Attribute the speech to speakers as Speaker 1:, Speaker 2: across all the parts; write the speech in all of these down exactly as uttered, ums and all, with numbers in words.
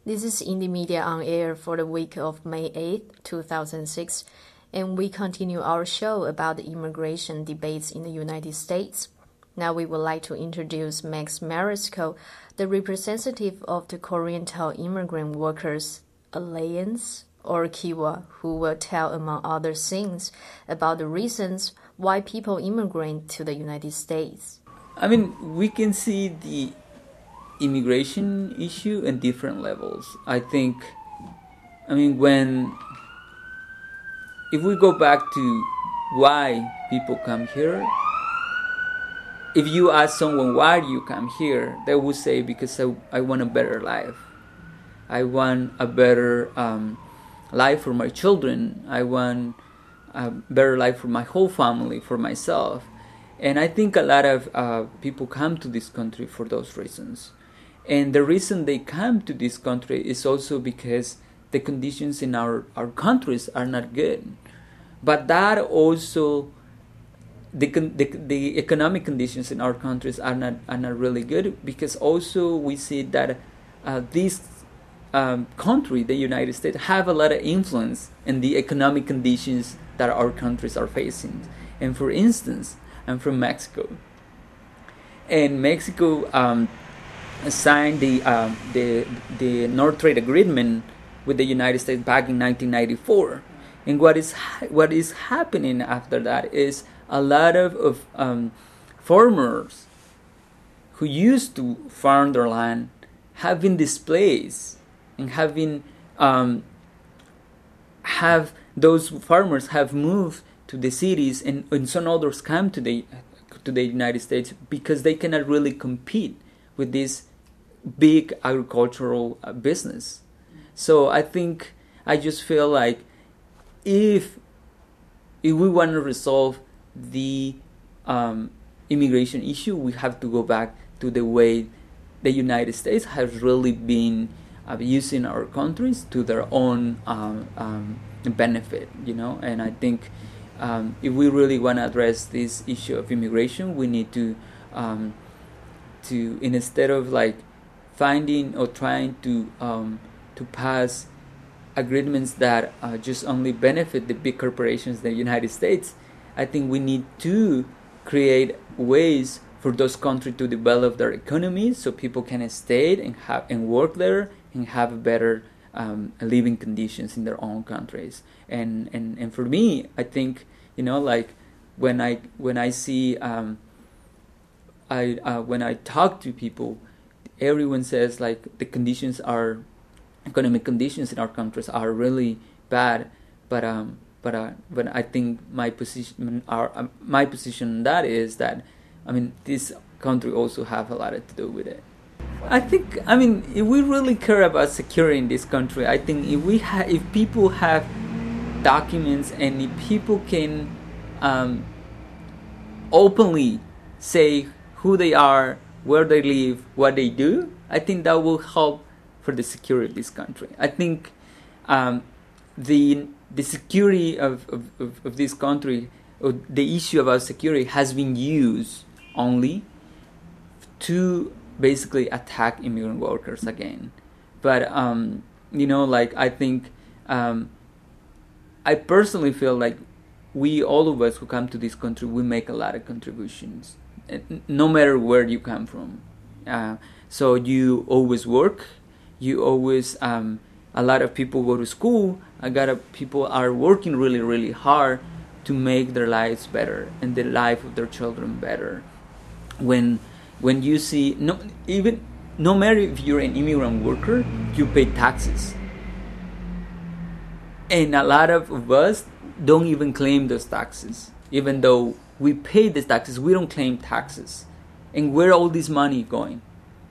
Speaker 1: This is Indie Media on Air for the week of May eighth, two thousand six, and we continue our show about the immigration debates in the United States. Now we would like to introduce Max Marisco, the representative of the Koreatown Immigrant Workers Alliance, or Kiwa, who will tell, among other things, about the reasons why people immigrate to the United States.
Speaker 2: I mean, we can see the immigration issue in different levels. I think, I mean, when, if we go back to why people come here, if you ask someone, why do you come here? They would say, because I, I want a better life. I want a better um, life for my children. I want a better life for my whole family, for myself. And I think a lot of uh, people come to this country for those reasons. And the reason they come to this country is also because the conditions in our, our countries are not good. But that also, the, the the economic conditions in our countries are not are not really good, because also we see that uh, this um, country, the United States, have a lot of influence in the economic conditions that our countries are facing. And for instance, I'm from Mexico, and Mexico um, signed the uh, the the North Trade Agreement with the United States back in nineteen ninety-four. And what is ha- what is happening after that is a lot of, of um, farmers who used to farm their land have been displaced, and have been um, have those farmers have moved to the cities, and, and some others come to the to the United States because they cannot really compete with this big agricultural uh, business. So I think I just feel like if if we want to resolve the um, immigration issue, we have to go back to the way the United States has really been uh, using our countries to their own um, um, benefit, you know. And I think um, if we really want to address this issue of immigration, we need to um, to instead of like finding or trying to um, to pass agreements that uh, just only benefit the big corporations in the United States, I think we need to create ways for those countries to develop their economies so people can stay and have and work there and have better um, living conditions in their own countries. And, and and for me, I think, you know, like when I when I see um, I uh, when I talk to people, everyone says like the conditions are economic conditions in our countries are really bad, but um but uh but I think my position our um, my position on that is that I mean this country also have a lot to do with it. I think I mean if we really care about security in this country, I think if we ha- if people have documents and if people can um openly say who they are, where they live, what they do, I think that will help for the security of this country. I think um, the the security of, of, of, of this country, or the issue about security, has been used only to basically attack immigrant workers again. But um, you know, like I think um, I personally feel like we, all of us who come to this country, we make a lot of contributions, no matter where you come from. Uh, so you always work. You always, um, a lot of people go to school. A lot of people are working really, really hard to make their lives better and the life of their children better. When, when you see, no, even no matter if you're an immigrant worker, you pay taxes, and a lot of us don't even claim those taxes, even though we pay the taxes. We don't claim taxes, and where all this money going?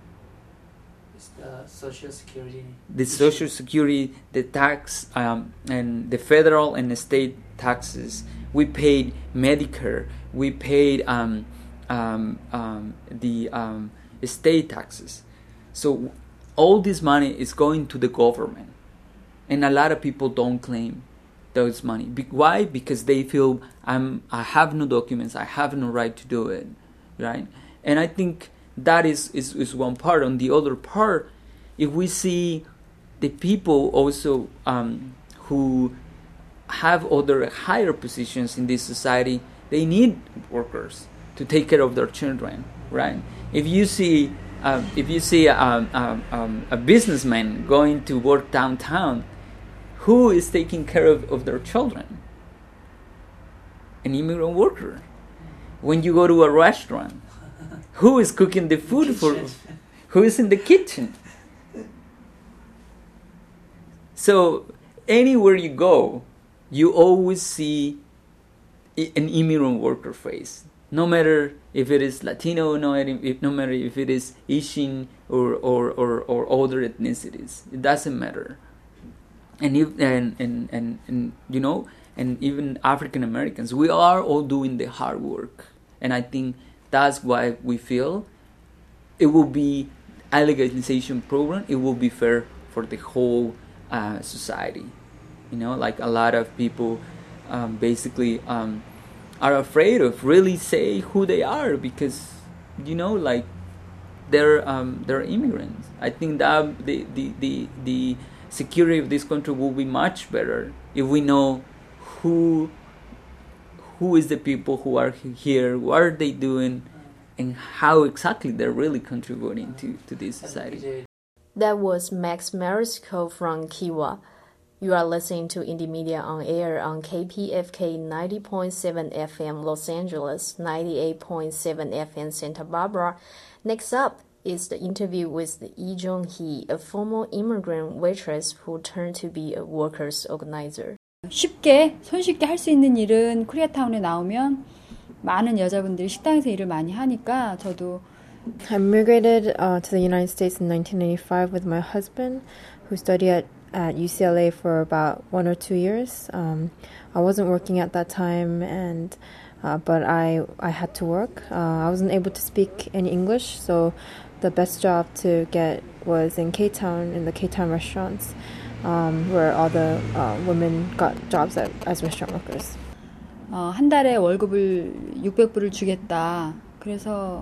Speaker 3: Uh, Social Security.
Speaker 2: The Social Security, the tax, um, and the federal and the state taxes. We paid Medicare. We paid um, um, um, the um, state taxes. So all this money is going to the government, and a lot of people don't claim those money. Be- why? Because they feel I'm I have no documents. I have no right to do it, right? And I think that is, is, is one part. On the other part, if we see the people also um, who have other higher positions in this society, they need workers to take care of their children, right? If you see, um, if you see um, um, um, a businessman going to work downtown, who is taking care of, of their children? An immigrant worker. When you go to a restaurant, who is cooking the food for? Who is in the kitchen? So anywhere you go, you always see an immigrant worker face. No matter if it is Latino, no matter if, no matter if it is Asian or, or, or, or other ethnicities, it doesn't matter. And if and, and, and, and you know, and even African Americans, we are all doing the hard work, and I think that's why we feel it will be a legalization program. It will be fair for the whole uh, society. You know, like a lot of people um, basically. Um, are afraid of really say who they are because, you know, like they're um, they're immigrants. I think that the, the, the, the security of this country will be much better if we know who who is the people who are here, what are they doing, and how exactly they're really contributing to, to this society.
Speaker 1: That was Max Marisco from Kiwa. You are listening to Indie Media on Air on K P F K ninety point seven F M Los Angeles, ninety-eight point seven F M Santa Barbara. Next up is the interview with Lee Jung-hee, a former immigrant waitress who turned to be a workers' organizer.
Speaker 3: 쉽게, 손쉽게 할 수 있는 일은 코리아타운에 나오면 많은 여자분들이 식당에서 일을 많이 하니까 저도
Speaker 4: I immigrated uh, to the United States in nineteen ninety-five with my husband, who studied at at U C L A for about one or two years. Um, I wasn't working at that time, and uh, but I I had to work. Uh, I wasn't able to speak any English, so the best job to get was in K-Town, in the K-Town restaurants, um, where all the uh, women got jobs at, as restaurant workers.
Speaker 3: 어, 한 달에 월급을 육백 불을 주겠다. 그래서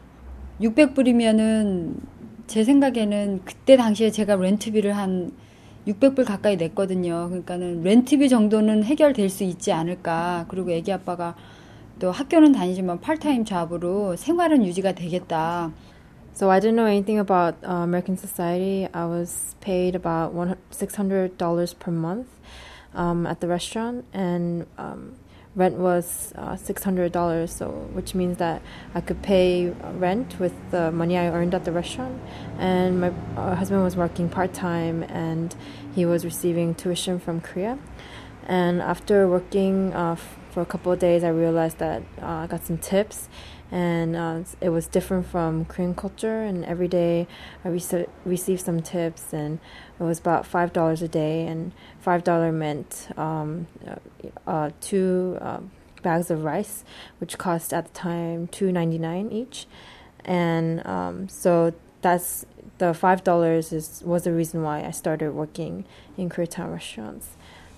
Speaker 3: 육백 불이면은 제 생각에는 그때 당시에 제가 렌트비를 한 육백 불 가까이 냈거든요. 그러니까는 렌트비 정도는 해결될 수 있지 않을까. 그리고 애기 아빠가 또 학교는 다니지만 파트타임 잡으로 생활은 유지가 되겠다.
Speaker 4: So I didn't know anything about uh, American society. I was paid about one six hundred dollars per month um, at the restaurant, and um, rent was uh, six hundred dollars, so which means that I could pay rent with the money I earned at the restaurant. And my uh, husband was working part-time, and he was receiving tuition from Korea. And after working uh, f- for a couple of days, I realized that uh, I got some tips, and uh, it was different from Korean culture. And every day I rec- received some tips, and it was about five dollars a day, and five dollars meant um, uh, two uh, bags of rice, which cost at the time two ninety-nine each. And um, so that's the five dollars is was the reason why I started working in Koreatown restaurants.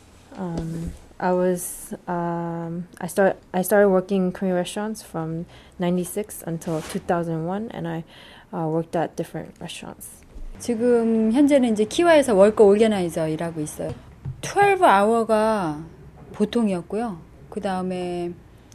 Speaker 4: Um, I was um, I start I started working in Korean restaurants from ninety-six until two thousand one, and I uh, worked at different restaurants.
Speaker 3: 지금 현재는 이제 키와에서 월거 올게나이저 일하고 있어요. 십이 아워가 보통이었고요. 그 다음에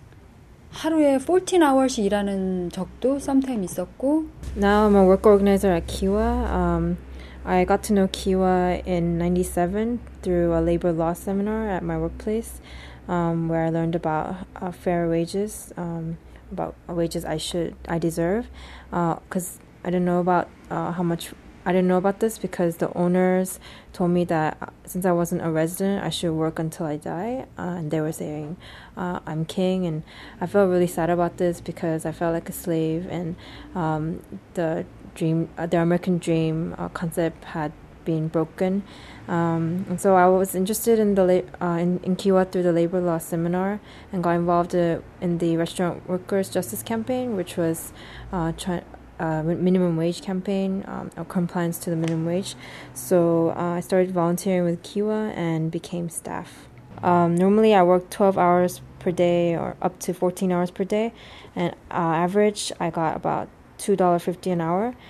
Speaker 3: 하루에 fourteen hour씩 일하는 적도 sometime 있었고.
Speaker 4: Now I'm a work organizer at Kiwa. Um, I got to know Kiwa in ninety-seven through a labor law seminar at my workplace, um, where I learned about uh, fair wages, um, about wages I should I deserve, because uh, I didn't know about uh, how much. I didn't know about this because the owners told me that since I wasn't a resident, I should work until I die. Uh, and they were saying, uh, I'm king. And I felt really sad about this because I felt like a slave. And um, the dream, uh, the American dream uh, concept had been broken. Um, and so I was interested in the la- uh, in, in Kiwa through the labor law seminar, and got involved uh, in the Restaurant Workers Justice Campaign, which was uh, trying Uh, minimum wage campaign, um, or compliance to the minimum wage. So uh, I started volunteering with Kiwa and became staff. Um, normally I work twelve hours per day or up to fourteen hours per day, and uh, average I got about two dollars fifty an hour.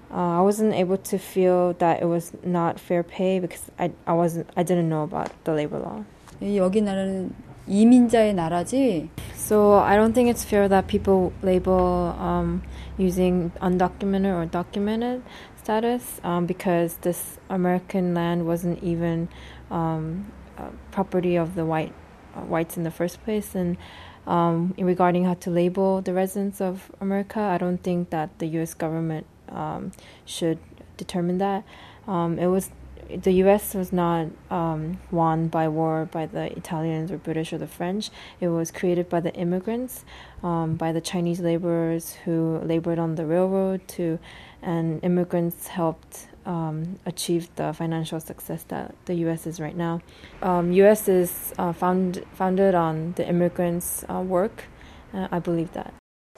Speaker 4: uh, I wasn't able to feel that it was not fair pay because I I wasn't I didn't know about the labor law.
Speaker 3: 여기 나라는 이민자의 나라지.
Speaker 4: So I don't think it's fair that people label um, using undocumented or documented status um, because this American land wasn't even um, uh, property of the white uh, whites in the first place. And um, regarding how to label the residents of America, I don't think that the U S government um, should determine that. Um, it was the U S was not um, won by war by the Italians or British or the French. It was created by the immigrants, um, by the Chinese laborers who labored on the railroad to, and immigrants helped um, achieve the financial success that the U S is right now. Um, U S is uh, found, founded on the immigrants' uh, work. Uh, I believe that.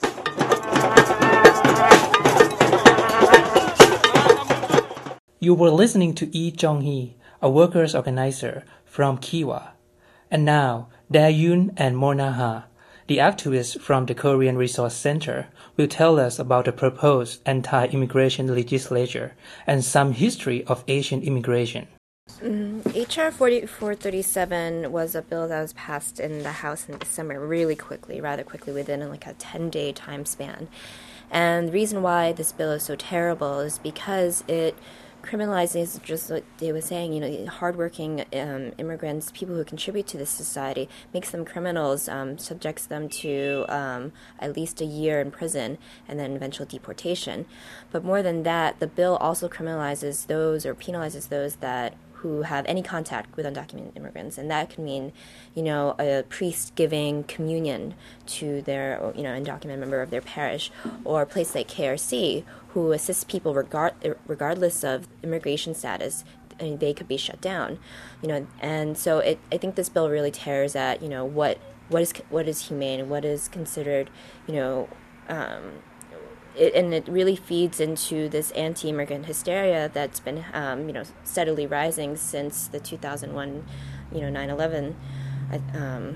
Speaker 5: You were listening to Lee Jong-hee, a workers' organizer from Kiwa. And now, Dae-yoon and Morna Ha, the activists from the Korean Resource Center, will tell us about the proposed anti-immigration legislation and some history of Asian immigration.
Speaker 1: Mm, H R forty-four thirty-seven was a bill that was passed in the House in December really quickly, rather quickly, within like a ten-day time span. And the reason why this bill is so terrible is because it criminalizes, just like they were saying, you know, hardworking um, immigrants, people who contribute to this society, makes them criminals, um, subjects them to um, at least a year in prison and then eventual deportation. But more than that, the bill also criminalizes those or penalizes those that who have any contact with undocumented immigrants, and that could mean, you know, a priest giving communion to their, you know, undocumented member of their parish, or a place like K R C, who assists people regard regardless of immigration status. I mean, they could be shut down, you know, and so it, I think this bill really tears at, you know, what what is what is humane, what is considered, you know. Um, It, and it really feeds into this anti-immigrant hysteria that's been, um, you know, steadily rising since the two thousand one, you know, nine eleven um,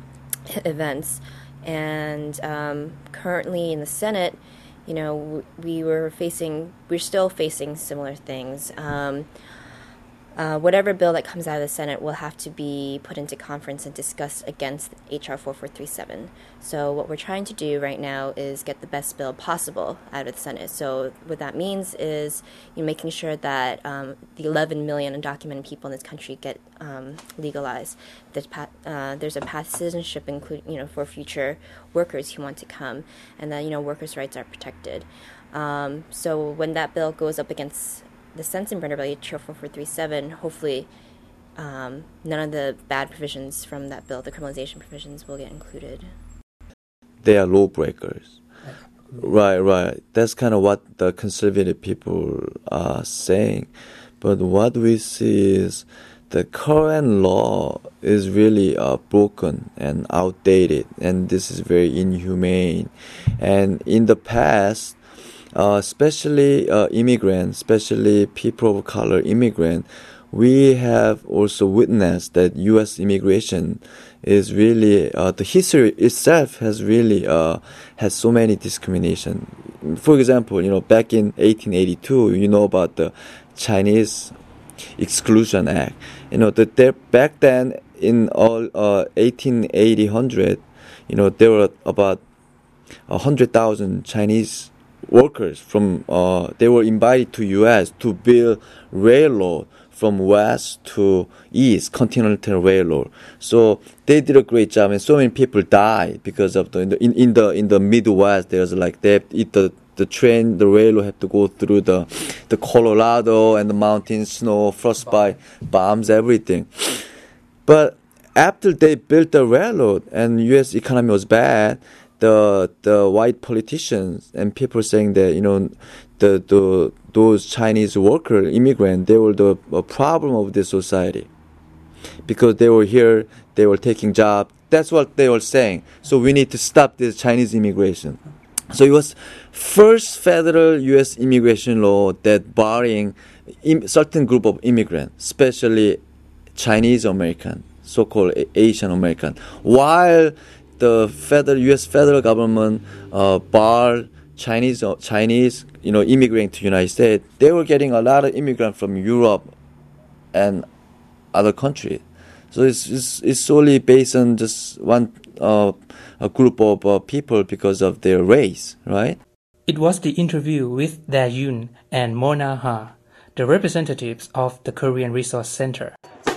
Speaker 1: events. And um, currently in the Senate, you know, we were facing, we're still facing similar things. Um, Uh, whatever bill that comes out of the Senate will have to be put into conference and discussed against H R forty-four thirty-seven. So what we're trying to do right now is get the best bill possible out of the Senate. So what that means is, you know, making sure that um, the eleven million undocumented people in this country get um, legalized. There's, uh, there's a path to citizenship, include, you know, for future workers who want to come, and that, you know, workers' rights are protected. Um, so when that bill goes up against the Sensenbrenner bill, H R forty-four thirty-seven, hopefully um, none of the bad provisions from that bill, the criminalization provisions, will get included.
Speaker 6: They are lawbreakers. Right, right. That's kind of what the conservative people are saying. But what we see is the current law is really uh, broken and outdated, and this is very inhumane. And in the past, Uh, especially uh, immigrants, especially people of color immigrant, we have also witnessed that U S immigration is really, uh, the history itself has really uh, has so many discrimination. For example, you know, back in eighteen eighty-two, you know about the Chinese Exclusion Act. You know, that there back then in all uh, eighteen eighty, one hundred, you know, there were about one hundred thousand Chinese workers from uh they were invited to U S to build railroad from west to east, continental railroad. So they did a great job, and so many people died because of the in, in the in the Midwest. There's like they it, the the train the railroad had to go through the the Colorado and the mountain snow, frostbite, bombs, everything. But after they built the railroad and U S economy was bad, the the white politicians and people saying that, you know, the the those Chinese worker immigrant, they were the a problem of this society because they were here, they were taking job. That's what they were saying. So we need to stop this Chinese immigration. So it was first federal U S immigration law that barring im- certain group of immigrants, especially Chinese American, so-called Asian American, while the federal U S federal government uh, barred Chinese, uh, Chinese, you know, immigrating to United States, they were getting a lot of immigrants from Europe and other countries. So it's it's, it's solely based on just one uh, a group of uh, people because of their race, right?
Speaker 5: It was the interview with Dae-yoon and Mona Ha, the representatives of the Korean Resource Center.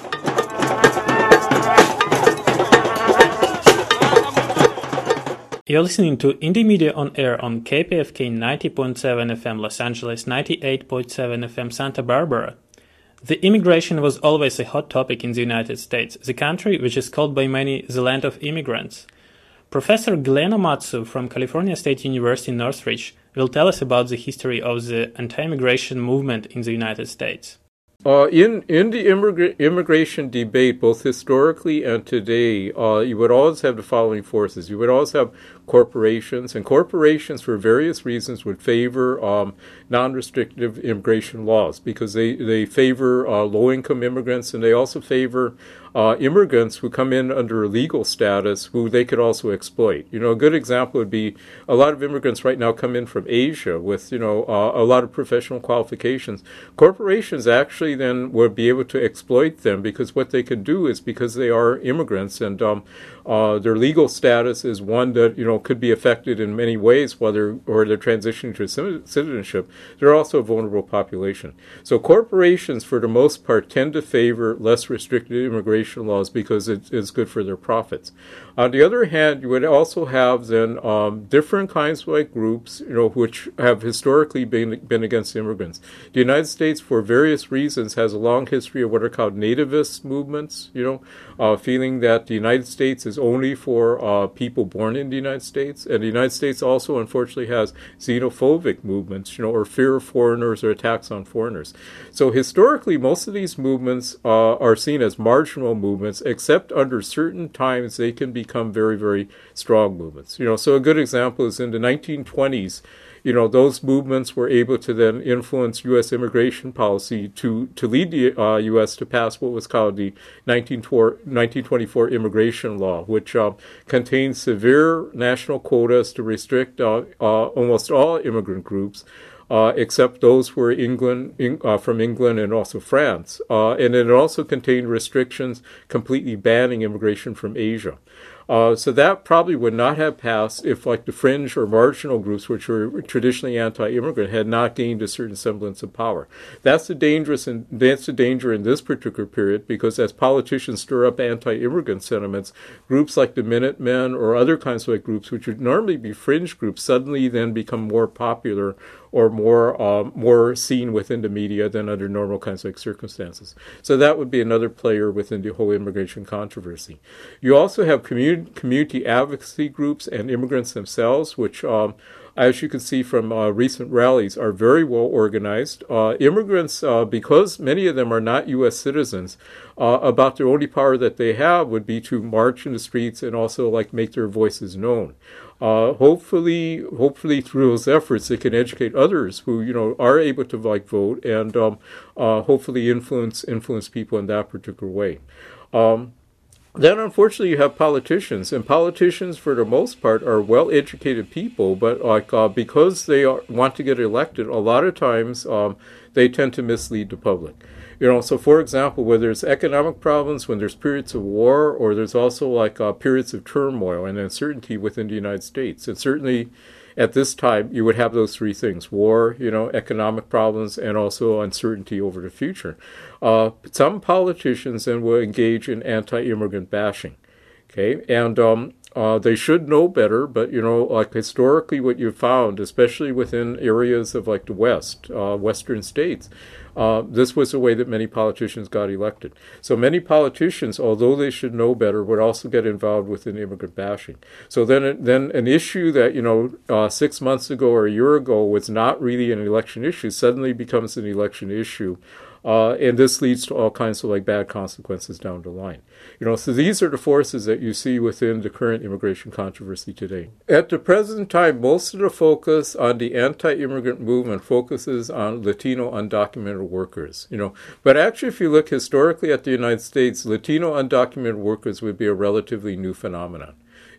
Speaker 7: You're listening to Indie Media on Air on K P F K ninety point seven F M Los Angeles, ninety-eight point seven F M Santa Barbara. The immigration was always a hot topic in the United States, the country which is called by many the land of immigrants. Professor Glenn Omatsu from California State University in Northridge will tell us about the history of the anti-immigration movement in the United States.
Speaker 8: Uh, in in the immigra- immigration debate, both historically and today, uh, you would always have the following forces. You would always have corporations, and corporations, for various reasons, would favor um, non-restrictive immigration laws because they, they favor uh, low-income immigrants, and they also favor uh, immigrants who come in under a legal status who they could also exploit. You know, a good example would be a lot of immigrants right now come in from Asia with, you know, uh, a lot of professional qualifications. Corporations actually then would be able to exploit them because what they could do is because they are immigrants and um, uh, their legal status is one that, you know, could be affected in many ways, whether or they're transitioning to citizenship. They're also a vulnerable population. So corporations, for the most part, tend to favor less restricted immigration laws because it is good for their profits. On the other hand, you would also have then um, different kinds of like groups, you know, which have historically been been against immigrants. The United States, for various reasons, has a long history of what are called nativist movements. You know, uh, feeling that the United States is only for uh, people born in the United States, and the United States also, unfortunately, has xenophobic movements, you know, or fear of foreigners or attacks on foreigners. So historically, most of these movements uh, are seen as marginal movements, except under certain times they can become very, very strong movements. You know, so a good example is in the nineteen twenties. You know, those movements were able to then influence U S immigration policy to, to lead the uh, U S to pass what was called the nineteen twenty-four immigration law, which uh, contains severe national quotas to restrict uh, uh, almost all immigrant groups, uh, except those who were England, in, uh, from England and also France. Uh, and it also contained restrictions completely banning immigration from Asia. Uh, so that probably would not have passed if, like, the fringe or marginal groups, which were traditionally anti-immigrant, had not gained a certain semblance of power. That's the dangerous and that's the danger in this particular period, because as politicians stir up anti-immigrant sentiments, groups like the Minutemen or other kinds of like groups, which would normally be fringe groups, suddenly then become more popular or more um, more seen within the media than under normal kinds of like circumstances. So that would be another player within the whole immigration controversy. You also have community community advocacy groups and immigrants themselves, which, um, as you can see from uh, recent rallies, are very well organized. Uh, immigrants, uh, because many of them are not U S citizens, uh, about the only power that they have would be to march in the streets and also like make their voices known. Uh, hopefully, hopefully through those efforts, they can educate others who, you know, are able to like vote and um, uh, hopefully influence influence people in that particular way. Um, Then, unfortunately, you have politicians, and politicians, for the most part, are well-educated people, but like uh, because they are, want to get elected, a lot of times um, they tend to mislead the public. You know, so for example, where there's economic problems, when there's periods of war, or there's also like uh, periods of turmoil and uncertainty within the United States, and certainly at this time, you would have those three things: war, you know, economic problems, and also uncertainty over the future. Uh, some politicians then will engage in anti-immigrant bashing, okay? And um, uh, they should know better, but, you know, like historically what you've found, especially within areas of like the West, uh, Western states, Uh, this was the way that many politicians got elected. So many politicians, although they should know better, would also get involved within immigrant bashing. So then then an issue that, you know, uh, six months ago or a year ago was not really an election issue suddenly becomes an election issue. Uh, and this leads to all kinds of like bad consequences down the line. You know, so these are the forces that you see within the current immigration controversy today. At the present time, most of the focus on the anti-immigrant movement focuses on Latino undocumented workers. You know, but actually, if you look historically at the United States, Latino undocumented workers would be a relatively new phenomenon.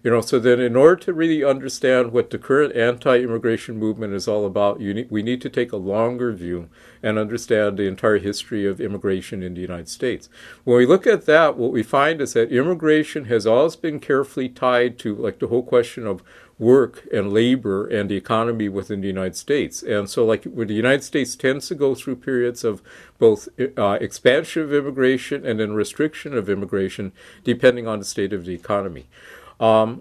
Speaker 8: You know, so then in order to really understand what the current anti-immigration movement is all about, you need, we need to take a longer view and understand the entire history of immigration in the United States. When we look at that, what we find is that immigration has always been carefully tied to like the whole question of work and labor and the economy within the United States. And so like where the United States tends to go through periods of both uh, expansion of immigration and then restriction of immigration, depending on the state of the economy. Um,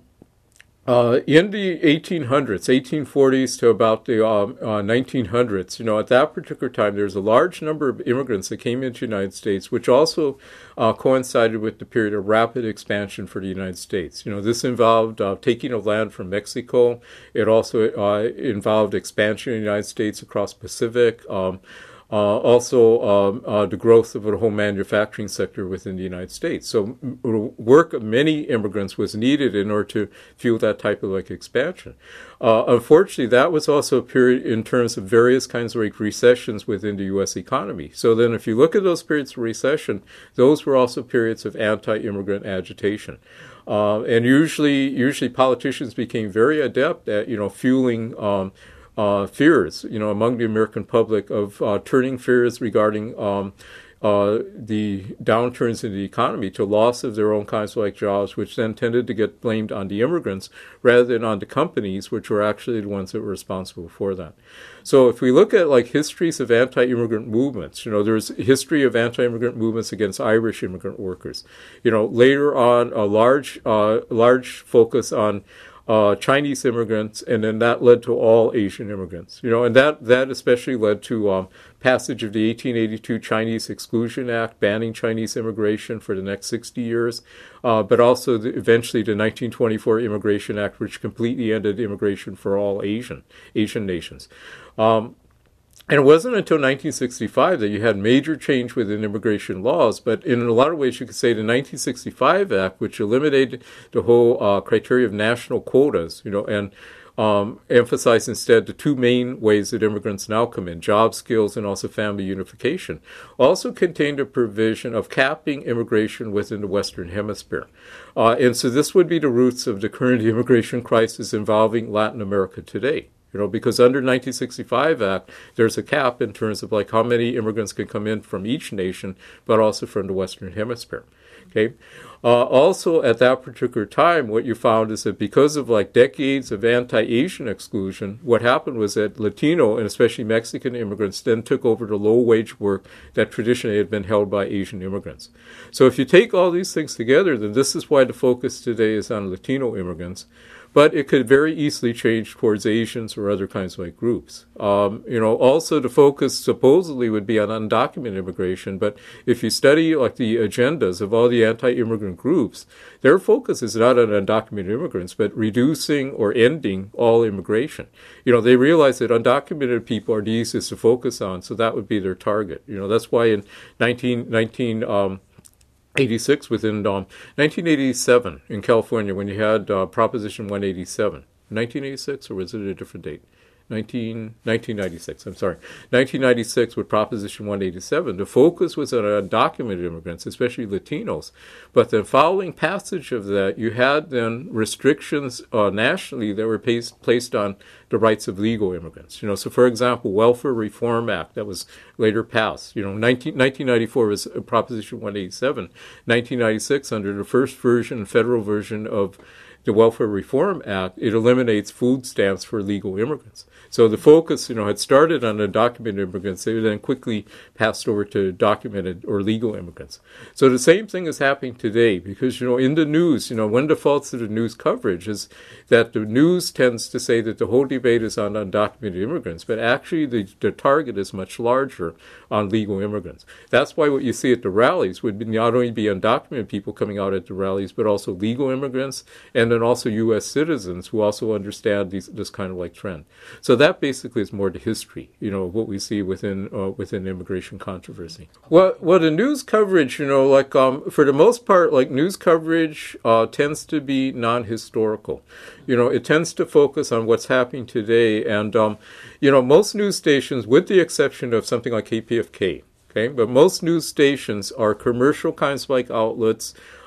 Speaker 8: uh, in the eighteen hundreds, eighteen forties to about the um, uh, nineteen hundreds, you know, at that particular time, there's a large number of immigrants that came into the United States, which also uh, coincided with the period of rapid expansion for the United States. You know, this involved uh, taking of land from Mexico. It also uh, involved expansion in the United States across Pacific. Um, Uh, also, um, uh, the growth of the whole manufacturing sector within the United States. So, m- work of many immigrants was needed in order to fuel that type of like expansion. Uh, unfortunately, that was also a period in terms of various kinds of like recessions within the U S economy. So then, if you look at those periods of recession, those were also periods of anti-immigrant agitation. Uh, and usually, usually politicians became very adept at you know fueling. Um, Uh, fears, you know, among the American public of uh, turning fears regarding um, uh, the downturns in the economy to loss of their own kinds of like jobs, which then tended to get blamed on the immigrants rather than on the companies, which were actually the ones that were responsible for that. So if we look at like histories of anti-immigrant movements, you know, there's a history of anti-immigrant movements against Irish immigrant workers. You know, later on, a large, uh, large focus on Uh, Chinese immigrants, and then that led to all Asian immigrants. You know, and that, that especially led to um, passage of the eighteen eighty-two Chinese Exclusion Act, banning Chinese immigration for the next sixty years, uh, but also the, eventually the nineteen twenty-four Immigration Act, which completely ended immigration for all Asian Asian nations. Um, And it wasn't until nineteen sixty-five that you had major change within immigration laws, but in a lot of ways you could say the nineteen sixty-five Act, which eliminated the whole uh, criteria of national quotas, you know, and um, emphasized instead the two main ways that immigrants now come in, job skills and also family unification, also contained a provision of capping immigration within the Western Hemisphere. Uh, and so this would be the roots of the current immigration crisis involving Latin America today. You know, because under nineteen sixty-five Act, there's a cap in terms of like how many immigrants can come in from each nation, but also from the Western Hemisphere. Okay. Uh, also, at that particular time, what you found is that because of like decades of anti-Asian exclusion, what happened was that Latino and especially Mexican immigrants then took over the low-wage work that traditionally had been held by Asian immigrants. So if you take all these things together, then this is why the focus today is on Latino immigrants. But it could very easily change towards Asians or other kinds of like groups. Um, you know, also the focus supposedly would be on undocumented immigration. But if you study like the agendas of all the anti-immigrant groups, their focus is not on undocumented immigrants, but reducing or ending all immigration. You know, they realize that undocumented people are the easiest to focus on, so that would be their target. You know, that's why in nineteen nineteen. Um, eighty-six within um, nineteen eighty-seven in California when you had uh, Proposition one eighty-seven. nineteen eighty-six, or was it a different date? nineteen, nineteen ninety-six, I'm sorry. nineteen ninety-six with Proposition one eighty-seven. The focus was on undocumented immigrants, especially Latinos. But then following passage of that, you had then restrictions uh, nationally that were placed, placed on the rights of legal immigrants. You know, so for example, Welfare Reform Act that was later passed. You know, nineteen, nineteen ninety-four was Proposition one eighty-seven. nineteen ninety-six, under the first version, federal version of the Welfare Reform Act, it eliminates food stamps for legal immigrants. So the focus, you know, had started on undocumented immigrants. They then quickly passed over to documented or legal immigrants. So the same thing is happening today because, you know, in the news, you know, one of the faults of the news coverage is that the news tends to say that the whole debate is on undocumented immigrants, but actually the, the target is much larger on legal immigrants. That's why what you see at the rallies would be not only be undocumented people coming out at the rallies, but also legal immigrants and then also U S citizens who also understand these, this kind of like trend. So that basically is more the history, you know, of what we see within uh, within immigration controversy. Well, well, the news coverage, you know, like um, for the most part, like news coverage uh, tends to be non-historical. You know, it tends to focus on what's happening today, and um, you know, most news stations, with the exception of something like K P F K, okay, but most news stations are commercial kinds of like outlets.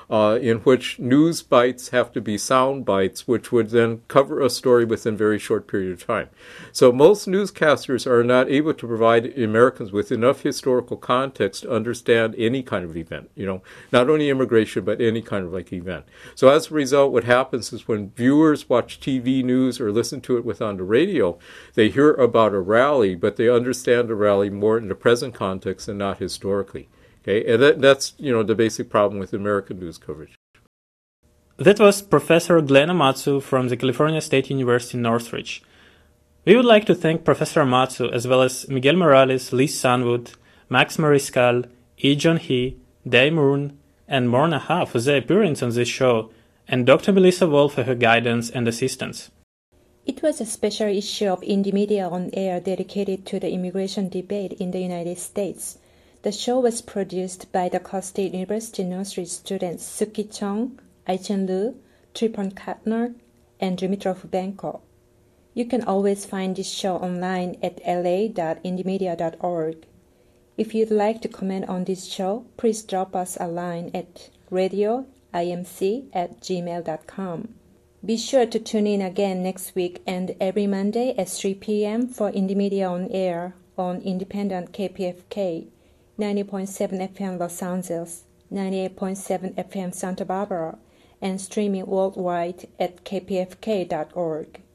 Speaker 8: uh, in which news bites have to be sound bites, which would then cover a story within a very short period of time. So most newscasters are not able to provide Americans with enough historical context to understand any kind of event, you know, not only immigration, but any kind of like event. So as a result, what happens is when viewers watch T V news or listen to it with on the radio, they hear about a rally, but they understand the rally more in the present context and not historically. Okay, and that, that's, you know, the basic problem with American news coverage.
Speaker 7: That was Professor Glenn Matsu from the California State University, Northridge. We would like to thank Professor Matsu as well as Miguel Morales, Liz Sunwood, Max Mariscal, Lee Jong-hee, Dae Moon, and Morna Ha for their appearance on this show, and Doctor Melissa Wolf for her guidance and assistance.
Speaker 9: It was a special issue of Indie Media on Air dedicated to the immigration debate in the United States. The show was produced by the Cal State University Northridge students Suki Chung, Aichen Lu, Tripon Katner, and Dimitrov Benko. You can always find this show online at l a dot indie media dot org. If you'd like to comment on this show, please drop us a line at radio imc at gmail dot com. Be sure to tune in again next week and every Monday at three p.m. for Indie Media on Air on independent K P F K, ninety point seven F M Los Angeles, ninety-eight point seven F M Santa Barbara, and streaming worldwide at k p f k dot org.